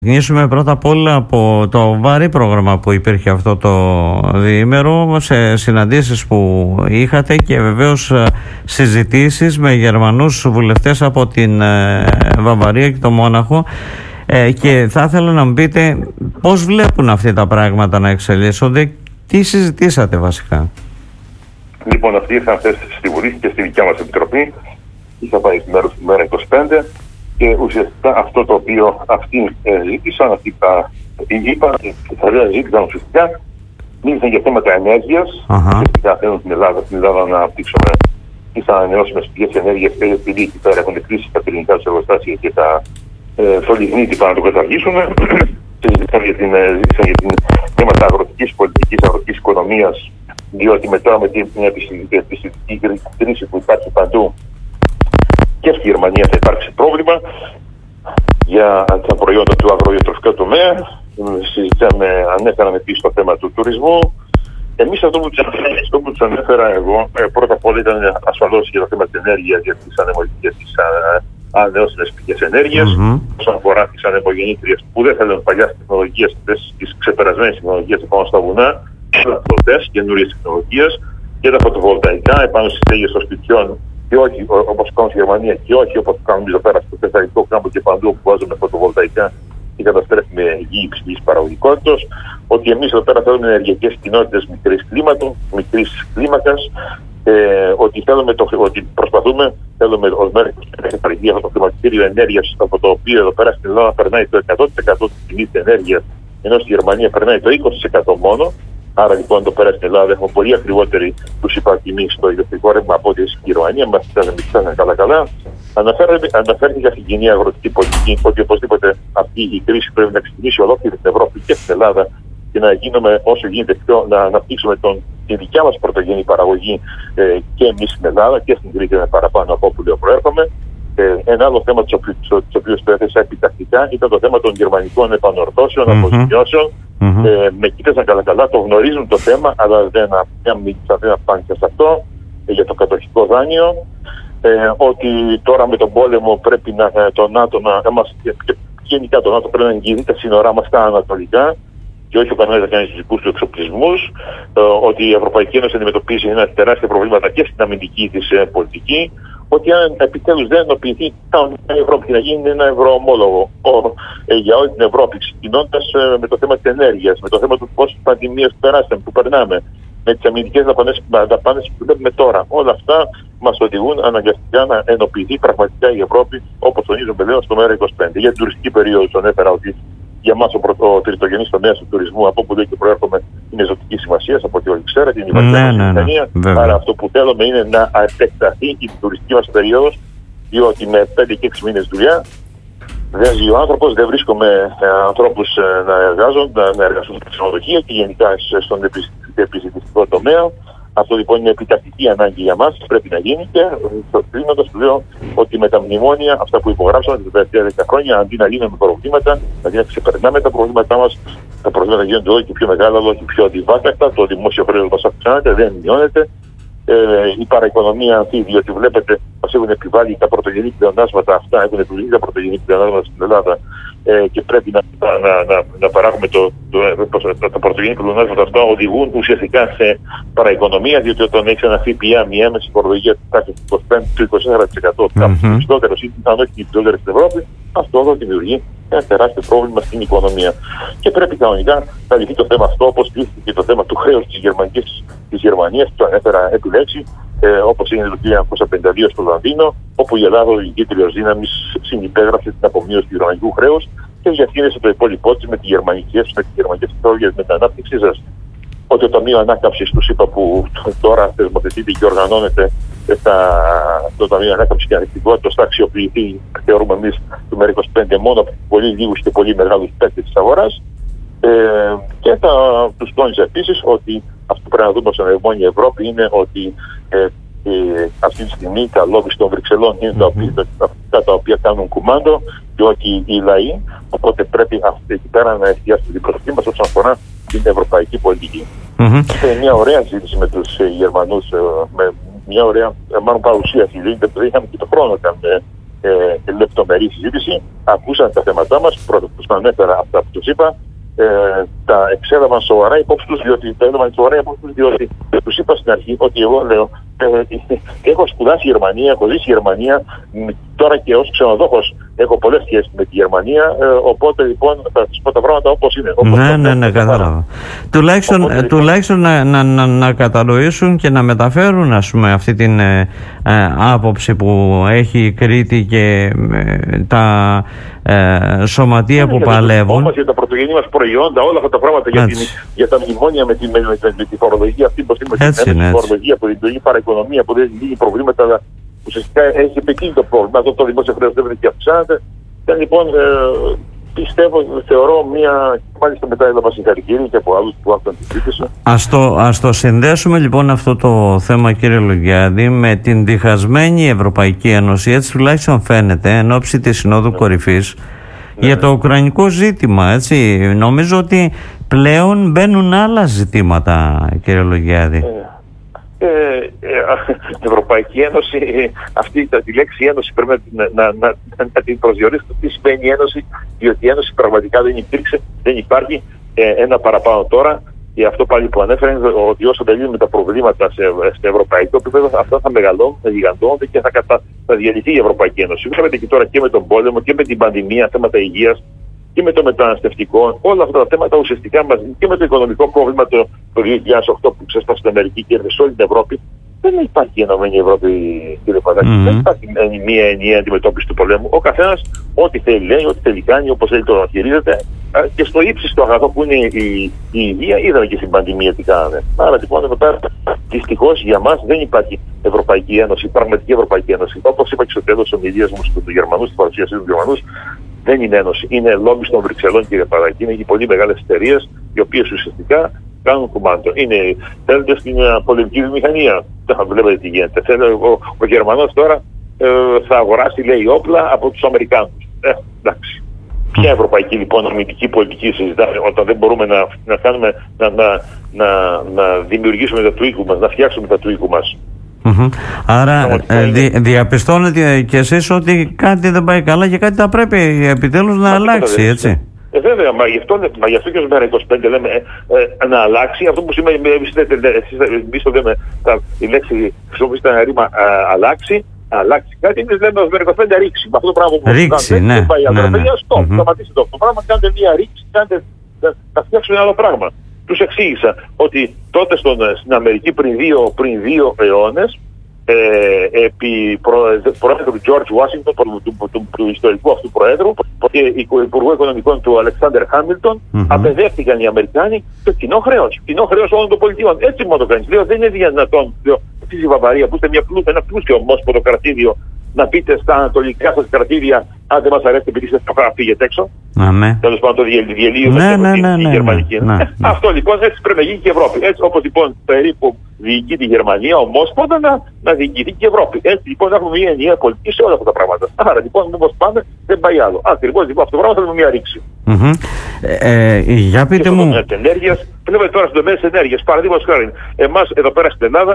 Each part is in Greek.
Ξεκινήσουμε πρώτα απ' όλα από το βαρύ πρόγραμμα που υπήρχε αυτό το διήμερο, σε συναντήσεις που είχατε και βεβαίως συζητήσεις με Γερμανούς βουλευτές από την Βαβαρία και το Μόναχο, και θα ήθελα να μου πείτε πώς βλέπουν αυτά τα πράγματα να εξελίσσονται, τι συζητήσατε βασικά. Λοιπόν, αυτοί ήρθαν χθες στη Βουλή και στη δικιά μας επιτροπή. Είχα πάει στη μέρα 25 και ουσιαστικά αυτό το οποίο αυτοί ζήτησαν, ζήτησαν ουσιαστικά, μίλησαν για θέματα ενέργειας. Ουσιαστικά θέλουν στην Ελλάδα να αναπτύξουμε τις ανανεώσιμες πηγές ενέργειας, επειδή εκεί πέρα έχουν κλείσει τα πυρηνικά τους εργοστάσια και το λιγνίτη πάνε να το καταργήσουν. Ζήτησαν για την θέματα αγροτικής πολιτικής, αγροτικής οικονομίας, διότι μετά με την επιστημική κρίση που υπάρχει παντού και στη Γερμανία θα υπάρξει πρόβλημα για τα προϊόντα του αγροδιατροφικού τομέα. Ανέφεραν επίσης το θέμα του τουρισμού. Εμείς αυτό που τους ανέφερα εγώ, πρώτα απ' όλα ήταν ασφαλώς για το θέμα της ενέργειας, για τις ανανεώσιμες πηγές ενέργειας. Όσον αφορά τις ανεμογεννήτριες που δεν θέλουν παλιάς τεχνολογίες, τις ξεπερασμένες τεχνολογίες επάνω στα βουνά, πλωτές, καινούριες τεχνολογίες, και τα φωτοβολταϊκά επάνω στις στέγες των σπιτιών, και όχι όπως κάνουν στη Γερμανία, και όχι όπως κάνουμε εδώ πέρα στο τεσσαρικό κάμπο και παντού που βάζουμε φωτοβολταϊκά και καταστρέφουμε γη υψηλής παραγωγικότητας. Ότι εμείς εδώ πέρα θέλουμε ενεργειακές κοινότητες μικρής κλίμακας, ότι προσπαθούμε, θέλουμε ως μέρος να παρηγεί αυτό το χρηματιστήριο ενέργειας, από το οποίο εδώ πέρα στην Ελλάδα περνάει το 100% της τιμής ενέργειας, ενώ στη Γερμανία περνάει το 20% μόνο. Άρα λοιπόν εδώ πέρα στην Ελλάδα έχουμε πολύ ακριβότερη τους υπατιμή στο ηλεκτρικό ρεύμα από ό,τι στη Γερμανία. Μας φτάνουν καλά. Αναφέρθηκε στην κοινή αγροτική πολιτική, ότι οπωσδήποτε αυτή η κρίση πρέπει να ξεκινήσει ολόκληρη την Ευρώπη και στην Ελλάδα και να γίνουμε όσο γίνεται πιο, να αναπτύξουμε τη δικιά μας πρωτογενή παραγωγή και εμείς στην Ελλάδα και στην Κρήτη παραπάνω από όπου προέρχομαι. Ένα άλλο θέμα το οποίο το έθεσα επιτακτικά ήταν το θέμα των γερμανικών επανορθώσεων, αποζημιώσεων. Με κοίταζαν καλά, το γνωρίζουν το θέμα, αλλά δεν απάντησαν σε αυτό, για το κατοχικό δάνειο. Ότι τώρα με τον πόλεμο πρέπει το ΝΑΤΟ γενικά το ΝΑΤΟ πρέπει να εγγυηθεί τα σύνορά μας στα ανατολικά και όχι ο κανένας να κάνει τους δικούς του εξοπλισμούς. Ότι η Ευρωπαϊκή Ένωση αντιμετωπίζει ένα τεράστια προβλήματα και στην αμυντική της πολιτική. Ότι αν επιτέλους δεν ενοποιηθεί η Ευρώπη και να γίνει ένα ευρωομόλογο για όλη την Ευρώπη, ξεκινώντας με το θέμα της ενέργειας, με το θέμα του πόσες πανδημίες που περνάμε, με τις αμυντικές δαπάνες που βλέπουμε τώρα. Όλα αυτά μας οδηγούν αναγκαστικά να ενοποιηθεί πραγματικά η Ευρώπη, όπως τονίζουν πλέον στο ΜΕΡΑ25. Για την τουριστική περίοδο τον έφερα ότι για μας ο τριτογενής τομέας του τουρισμού, από όπου λέει και προέρχομαι, είναι ζωτική σημασία, από ό,τι όλοι ξέρετε, είναι η Βαρκελόνη. Άρα αυτό που θέλουμε είναι να επεκταθεί η τουριστική μας περίοδος, διότι με 5 και 6 μήνες δουλειά δεν ζει ο άνθρωπος, δεν βρίσκουμε ανθρώπους να εργαστούν στα ξενοδοχεία και γενικά στον επιζητιστικό τομέα. Αυτό λοιπόν είναι επιτακτική ανάγκη για μας, πρέπει να γίνει, και κλείνοντας λέω ότι με τα μνημόνια, αυτά που υπογράψαμε τα τελευταία 10 χρόνια, αντί να λύνουμε προβλήματα, δηλαδή να ξεπερνάμε τα προβλήματά μας, τα προβλήματα γίνονται όλο και πιο μεγάλα, όλο και πιο αντιβάκαστα, το δημόσιο χρέος μας αυξάνεται, δεν μειώνεται. Η παραοικονομία αυτή, διότι βλέπετε, μας έχουν επιβάλει τα πρωτογενή πλεονάσματα αυτά, έχουν επιβάλει τα πρωτογενή πλεονάσματα στην Ελλάδα και πρέπει να παράγουμε τα πρωτογενή πλεονάσματα αυτά, οδηγούν ουσιαστικά σε παραοικονομία, διότι όταν έχει ένα ΦΠΑ, μια έμεση φορολογία του τάξης του 24%, κάποιο υψηλότερο ή αν όχι υψηλότερο στην Ευρώπη, αυτό εδώ δημιουργεί ένα τεράστιο πρόβλημα στην οικονομία. Και πρέπει κανονικά να λυθεί το θέμα αυτό, όπως λύθηκε και το θέμα του χρέους της Γερμανίας, που το ανέφερα επιλέξει, όπως έγινε το 1952 στο Λονδίνο, όπου η Ελλάδα, η κίτριος δύναμης, συνυπέγραψε την απομείωση του γερμανικού χρέους και διαχείρισε το υπόλοιπό της με τη γερμανική τεχνολογία, με την ανάπτυξή σας. Ότι το Ταμείο Ανάκαμψης τους είπα, που τώρα θεσμοθετείται και οργανώνεται το Ταμείο Ανάκαμψης και Ανεκτικότητας, θα αξιοποιηθεί, θεωρούμε εμείς, το ΜΕΡΑ25 μόνο από πολύ λίγους και πολύ μεγάλους παίκτες της αγοράς. Και τους τόνιζα επίσης ότι αυτό που πρέπει να δούμε ως ανεμόνια Ευρώπη είναι ότι αυτή τη στιγμή τα λόμπι των Βρυξελών είναι αυτά τα οποία κάνουν κουμάντο και όχι οι λαοί. Οπότε πρέπει εκεί πέρα να εστιάσουμε την προσοχή μας όσον αφορά την ευρωπαϊκή πολιτική. Είχε μια ωραία ζήτηση με τους Γερμανούς, με μια ωραία μάλλον παρουσίαση. Δεν είχαμε και το χρόνο να κάνουμε λεπτομερή συζήτηση, ακούσαν τα θέματά μας, πρώτα τους ανέφερα αυτά που τους είπα, τα εξέλαβαν σοβαρά υπόψη τους, διότι τους είπα στην αρχή ότι εγώ λέω έχω σπουδάσει Γερμανία, έχω ζήσει Γερμανία, τώρα και ως ξενοδόχος έχω πολλές σχέσεις με τη Γερμανία, οπότε λοιπόν θα σας πω τα πράγματα όπως είναι. Ναι, κατάλαβα. Τουλάχιστον να κατανοήσουν και να μεταφέρουν, ας πούμε, αυτή την άποψη που έχει η Κρήτη και τα σωματεία που παλεύουν. Όμως για τα πρωτογενή μας προϊόντα, όλα αυτά τα πράγματα για τα μνημόνια με τη φορολογία αυτή, τη φορολογία που λειτουργεί παραοικονομία, που δεν λύγει προβλήματα, αλλά ουσιαστικά έχει επιτύχει το πρόβλημα. Αυτό το δημόσιο χρέος δεν και αυξάνεται. Λοιπόν, πιστεύω, θεωρώ μάλιστα μετά έλαβα συγχαρητήρια και από άλλους που άκουσαν τη συζήτηση. Ας το συνδέσουμε λοιπόν αυτό το θέμα, κύριε Λογιάδη, με την διχασμένη Ευρωπαϊκή Ένωση, έτσι τουλάχιστον φαίνεται, εν ώψη της Συνόδου Κορυφής, για το ουκρανικό ζήτημα, έτσι. Νομίζω ότι πλέον μπαίνουν άλλα ζητήματα, κύριε Λογιάδη. Η Ευρωπαϊκή Ένωση, αυτή τη λέξη Ένωση πρέπει να την προσδιορίσουμε. Τι σημαίνει Ένωση, διότι η Ένωση πραγματικά δεν υπήρξε, δεν υπάρχει. Ένα παραπάνω τώρα, και αυτό πάλι που ανέφερε, ότι όσο δεν λύνουμε τα προβλήματα σε ευρωπαϊκό επίπεδο, αυτά θα μεγαλώνουν, θα γιγαντώνονται και θα διαλυθεί η Ευρωπαϊκή Ένωση. Βλέπετε και τώρα και με τον πόλεμο και με την πανδημία, θέματα υγείας και με το μεταναστευτικό, όλα αυτά τα θέματα ουσιαστικά μαζί και με το οικονομικό πρόβλημα το 2008 που ξέσπασε στην Αμερική και σε όλη την Ευρώπη. Δεν υπάρχει ενωμένη Ευρώπη, κύριε Παδάκη. Δεν υπάρχει μία ενιαία αντιμετώπιση του πολέμου. Ο καθένας ό,τι θέλει λέει, ό,τι θέλει κάνει, όπως θέλει το χειρίζεται. Και στο ύψιστο αγαθό που είναι η υγεία, είδαμε και στην πανδημία τι κάνανε. Άρα λοιπόν εδώ πέρα δυστυχώς για μας δεν υπάρχει Ευρωπαϊκή Ένωση, πραγματική Ευρωπαϊκή Ένωση. Όπως είπα και στο τέλος της ομιλίας μου στους Γερμανούς, στη παρουσίασή του Γερμανούς, δεν είναι ένωση. Είναι λόμπι των Βρυξελών, κύριε Παδάκη. Είναι και πολύ μεγάλες εταιρείες, οι οποίες ουσιαστικά κάνουν κουμάντο. Θέλετε στην πολεμική βιομηχανία. Θα βλέπετε τι γίνεται. Ο Γερμανός τώρα θα αγοράσει, λέει, όπλα από τους Αμερικάνους. Εντάξει. Ποια ευρωπαϊκή λοιπόν αμυντική πολιτική συζητάμε όταν δεν μπορούμε να δημιουργήσουμε τα του οίκου μας, να φτιάξουμε τα του οίκου μας. Άρα διαπιστώνετε κι εσείς ότι κάτι δεν πάει καλά και κάτι θα πρέπει επιτέλους να αλλάξει, έτσι. Βέβαια, γι' αυτό και ως μέρα 25 λέμε να αλλάξει. Αυτό που σημαίνει, εμείς το λέμε, η λέξη χρησιμοποιείται ένα ρήμα αλλάξει κάτι, εμείς λέμε ως μέρα 25 ρίξει. Με αυτό το πράγμα που ρίξει, δεν πάει παιδιά, σταματήστε το πράγμα, κάντε μία ρίξη, θα φτιάξουν ένα άλλο πράγμα. Τους εξήγησα ότι τότε στην Αμερική πριν δύο αιώνες, επί πρόεδρου George Washington, του ιστορικού αυτού προέδρου και υπουργού οικονομικών του Αλεξάνδερ Χάμιλτον, απεδέχθηκαν οι Αμερικάνοι το κοινό χρέος όλων των πολιτιών. Έτσι μόνο το κάνεις. Λέω, δεν είναι δυνατόν στη Βαβαρία που είστε ένα πλούσιο ομόσπονδο κρατήδιο να πείτε στα ανατολικά σας κρατήδια, αν δεν μας αρέσει επειδή είστε φτωχά, φύγετε έξω. Τέλος πάντων το διελύουμε τη γερμανική. Αυτό λοιπόν έτσι πρέπει να γίνει και η Ευρώπη. Έτσι όπως λοιπόν περίπου διοικεί τη Γερμανία ομόσπονδα να διοικηθεί και η Ευρώπη. Έτσι λοιπόν να έχουμε μια ενιαία πολιτική σε όλα αυτά τα πράγματα. Άρα λοιπόν όπως πάμε δεν πάει άλλο. Ακριβώς λοιπόν αυτό το πράγμα θέλουμε μια ρήξη. Για πείτε μου. Βλέπετε τώρα στον τομέα της ενέργειας, παραδείγματος χάρη, εμάς εδώ πέρα στην Ελλάδα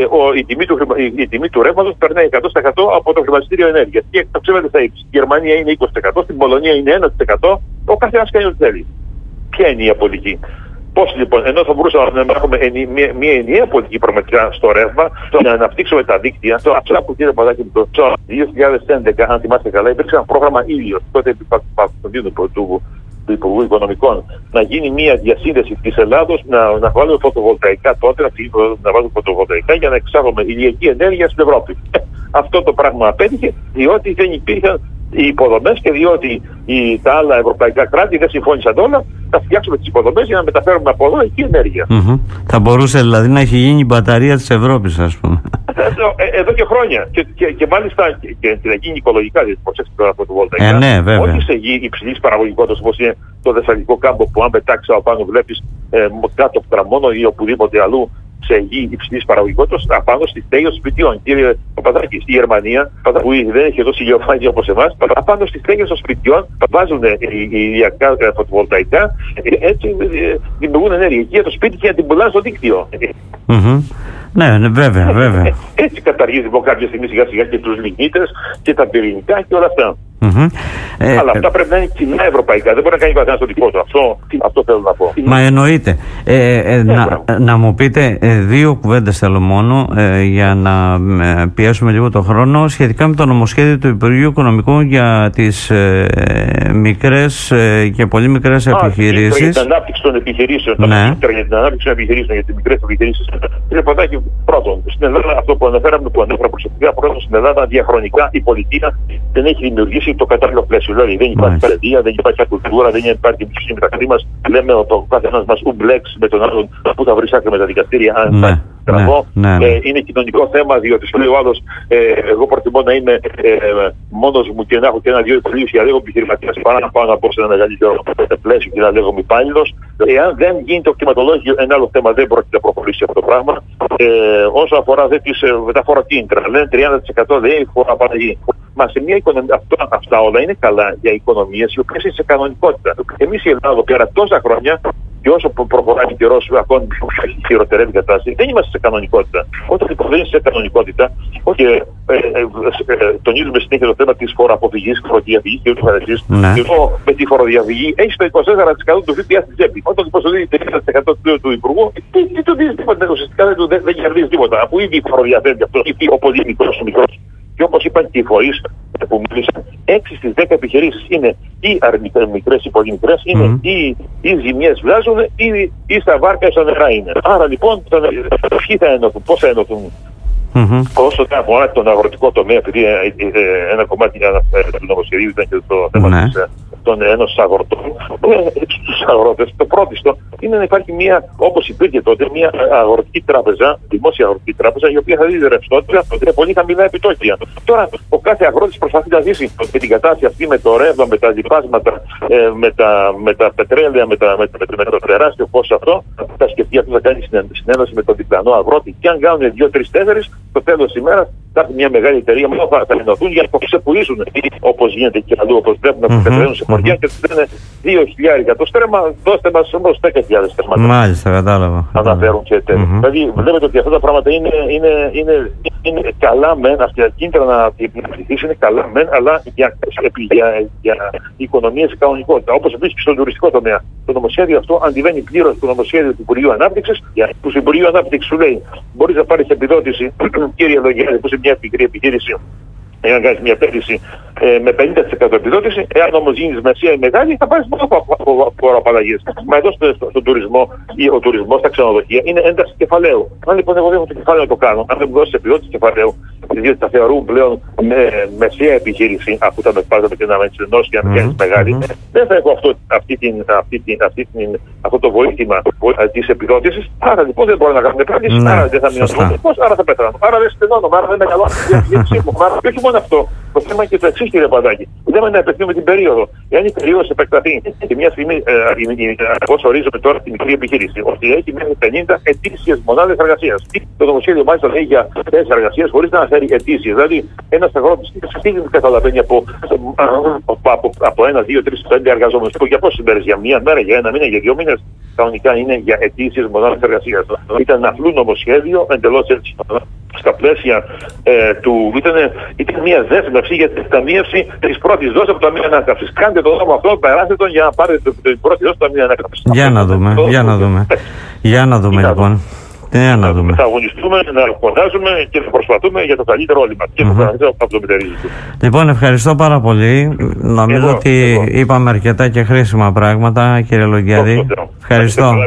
η τιμή του ρεύματος περνάει 100% από το χρηματιστήριο ενέργειας και εκτοξεύεται στα ύψη. Η Γερμανία είναι 20%, στην Πολωνία είναι 1%, ο καθένας κάνει ό,τι θέλει. Ποια είναι η πολιτική? Πώς λοιπόν, ενώ θα μπορούσαμε να έχουμε μια ενιαία πολιτική πραγματικά στο ρεύμα, να αναπτύξουμε τα δίκτυα, το αυτό που κύριε Παδάκη το 2011, αν θυμάστε καλά, υπήρξε ένα πρόγραμμα ήλιος, τότε επί του Υπουργού Οικονομικών, να γίνει μια διασύνδεση της Ελλάδος, να βάλουμε φωτοβολταϊκά τότε, να βάλουμε φωτοβολταϊκά για να εξάγουμε ηλιακή ενέργεια στην Ευρώπη. Αυτό το πράγμα απέτυχε, διότι δεν υπήρχαν οι υποδομές και διότι τα άλλα ευρωπαϊκά κράτη δεν συμφώνησαν όλα, θα φτιάξουμε τις υποδομές για να μεταφέρουμε από εδώ εκεί ενέργεια. Θα μπορούσε δηλαδή να έχει γίνει η μπαταρία της Ευρώπης, ας πούμε. Εδώ και χρόνια. Και μάλιστα και να γίνει οικολογικά, δηλαδή προσέξτε τώρα φωτοβολταϊκά. Όχι σε γη υψηλής παραγωγικότητας όπως είναι το Θεσσαλικό κάμπο που αν πετάξει από πάνω βλέπεις κάτω από τραμόνο ή οπουδήποτε αλλού σε γη υψηλής παραγωγικότητας απάνω στη στέγη των σπιτιών. Κύριε Παπαδάκη, στη Γερμανία, που δεν έχει δώσει ηλιοφάνεια όπως εμάς, απάνω στις στέγες των σπιτιών βάζουν ηλιακά φωτοβολταϊκά, έτσι δημιουργούν ενέργεια για το σπίτι και να την πουλάνε στο δίκτυο. Ναι, βέβαια. Έτσι καταργεί λοιπόν κάποια στιγμή σιγά σιγά και τους λιγνίτες και τα πυρηνικά και όλα αυτά. Αλλά αυτά πρέπει να είναι κοινά ευρωπαϊκά. Δεν μπορεί να κάνει καθένα το δικό του. Αυτό θέλω να πω. Μα εννοείται. Να μου πείτε δύο κουβέντες θέλω μόνο για να πιέσουμε λίγο το χρόνο σχετικά με το νομοσχέδιο του Υπουργείου Οικονομικών για τις μικρές και πολύ μικρές επιχειρήσεις. Για την ανάπτυξη των επιχειρήσεων. Για την ανάπτυξη των επιχειρήσεων, για τις μικρές επιχειρήσεις. Κύριε Παντάκη, πρώτον, στην Ελλάδα αυτό που ανέφερα προσωπικά, πρώτον, στην Ελλάδα διαχρονικά η πολιτεία δεν έχει δημιουργήσει το κατάλληλο πλαίσιο. Δηλαδή δεν υπάρχει παιδεία, δεν υπάρχει κουλτούρα, δεν υπάρχει εμπιστοσύνη μεταξύ μας. Λέμε ότι ο καθένας μας ουμπλέξει με τον άλλον που θα βρει άκρη με τα δικαστήρια. Αν είναι κοινωνικό θέμα, διότι σου λέει ο άλλος, εγώ προτιμώ να είμαι μόνος μου και να έχω και ένα-δύο υπαλλήλους για να λέγω επιχειρηματίας παρά να πάω να μπω σε ένα μεγαλύτερο πλαίσιο και να λέγω υπάλληλος. Εάν δεν γίνει το κτηματολόγιο, ένα άλλο θέμα δεν πρόκειται να προχωρήσει αυτό το πράγμα. Όσο αφορά τα φοροκίνητρα, λένε 30% λέει φοροαπαλλαγή. Μα σε μια οικονομία, αυτά όλα είναι καλά για οικονομίες οι οποίες είναι σε κανονικότητα. Εμείς η Ελλάδα πέρα τόσα χρόνια και όσο προχωράει ο καιρός, ακόμη χειροτερεύει η κατάσταση, δεν είμαστε σε κανονικότητα. Όταν λοιπόν δεν είσαι σε κανονικότητα, τονίζουμε συνέχεια το θέμα της φοροαποφυγής, φοροδιαφυγής και ούτω καθεξής. Εγώ με τη φοροδιαφυγή έχει το 24% του ΦΠΑ στην τσέπη. Όταν λοιπόν σου δίνει 30% του Υπουργού, δεν του δίνει τίποτα. Ουσιαστικά δεν κερδίζει τίποτα. Αφού ήδη φοροδιαφεύγει αυτό, ο πολύ μικρός. Και όπως είπαν και οι φορείς που μίλησαν, 6 στις 10 επιχειρήσεις είναι ή μικρές ή πολύ μικρές, είναι ή ζημιές βγάζουν ή στα βάρκα ή στα νερά είναι. Άρα λοιπόν, ποιοι θα ενωθούν, πώς θα ενωθούν. Όσο αφορά τον αγροτικό τομέα, επειδή ένα κομμάτι του νομοσχεδίου ήταν και το θέμα των Ένωσης Αγροτών, στους αγρότες, το πρώτιστο είναι να υπάρχει μια, όπως υπήρχε τότε, μια αγροτική τράπεζα, δημόσια αγροτική τράπεζα, η οποία θα δίδει ρευστότητα με πολύ χαμηλά επιτόκια. Τώρα, ο κάθε αγρότης προσπαθεί να ζήσει με την κατάσταση αυτή, με το ρεύμα, με τα λοιπάσματα, με τα πετρέλαια, με το τεράστιο φως αυτό, θα σκεφτεί αυτό να κάνει συνένωση με τον διπλανό αγρότη. Και αν κάνουν 2-3-4, στο τέλος της ημέρας θα έρθει μια μεγάλη εταιρεία μόνο θα ενωθούν για να ξεπουλήσουν, όπως γίνεται και αλλού, όπως βλέπουν να πετρέλουν σε χωριά και τους λένε 2.000 το στρέμμα, δώστε μας όμως 10.000 στρέμματα. Μάλιστα, κατάλαβα. Αναφέρουν και τέτοια. Δηλαδή βλέπετε ότι αυτά τα πράγματα είναι καλά μεν, αυτή η κίνητρα να επιβληθήσει είναι καλά μεν, αλλά για οικονομίες κανονικότητα. Όπως επίσης και στον τουριστικό τομέα. Το νομοσχέδιο αυτό αντιβαίνει πλήρως το νομοσχέδιο του Υπουργείου Ανάπτυξης, που στο Υπουργείο Ανάπτυξης σου λέει μπορείς να πάρεις επιδότηση, κύριε Λογιάδη, που είναι μια μικρή επιχείρηση, εάν κάνεις μια επένδυση με 50% επιδότηση, εάν όμως γίνεις μεσαία ή μεγάλη, θα πάρεις μόνο από φοροαπαλλαγές. Μα εδώ στον τουρισμό, ο τουρισμός στα ξενοδοχεία είναι ένταση κεφαλαίου. Αν λοιπόν εγώ δεν έχω το κεφάλαιο να το κάνω, αν δεν μου δώσεις επιδότηση κεφαλαίου, διότι τα θεωρούν πλέον μεσαία επιχείρηση, αφού τα μετφάζαμε και να με ενώσει για να κάνεις μεγάλη, δεν θα έχω αυτό το βοήθημα της επιδότησης. Άρα λοιπόν δεν μπορώ να κάνω επένδυση, άρα δεν θα μείνω τουρισμός, άρα θα πεθάνω. Άρα δεν στενώνομαι, άρα δεν μεγαλώνω. Και όχι μόνο αυτό. Το θέμα είναι και το εξής, κύριε Παντάκη. Δεν είναι να επεκτείνουμε την περίοδο. Εάν η περίοδος επεκταθεί και μια στιγμή, όπως ορίζουμε τώρα την μικρή επιχείρηση, ότι έχει μέχρι 50 ετήσιες μονάδες εργασίας. Το νομοσχέδιο μάλιστα λέει για θέσεις εργασίας χωρίς να αναφέρει ετήσιες. Δηλαδή, ένας αγρότης τι καταλαβαίνει από 1, 2, 3, 5 εργαζόμενους. Για πόσες μέρες, για μία μέρα, για ένα μήνα, για 2 μήνες. Κανονικά είναι για ετήσιες μονάδες εργασίας. Ήταν απλό νομοσχέδιο, εντελώς έτσι. Στα πλαίσια ήταν μια δέσμευση για την εκταμείευση της πρώτης δόσης από το Ταμείο Ανάκαμψης. Κάντε το νόμο αυτό, περάστε τον για να πάρετε την πρώτη δόση του Ταμείου Ανάκαμψης. Για να δούμε λοιπόν. Θα αγωνιστούμε, να φωνάζουμε και να προσπαθούμε για το καλύτερο όλοι μας. Και το καλύτερο από το μετερίζει. Λοιπόν, ευχαριστώ πάρα πολύ. Νομίζω ότι είπαμε αρκετά και χρήσιμα πράγματα, κύριε Λογιάδη. Ευχαριστώ.